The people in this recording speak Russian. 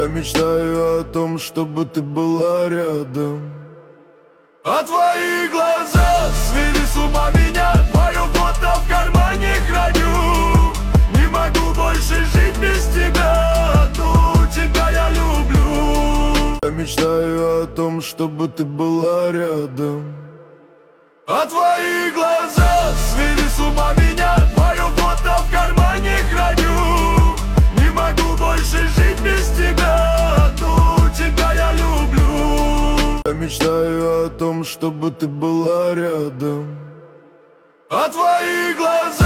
Я мечтаю о том, чтобы ты была рядом. А твои глаза свели с ума меня. Твою фото в кармане храню. Не могу больше жить без тебя. Одну тебя я люблю. Я мечтаю о том, чтобы ты была рядом. А твои глаза свели с ума меня. Твою фото в кармане храню. Не могу больше жить без тебя. Одну тебя я люблю. Я мечтаю о том, чтобы ты была рядом. А твои глаза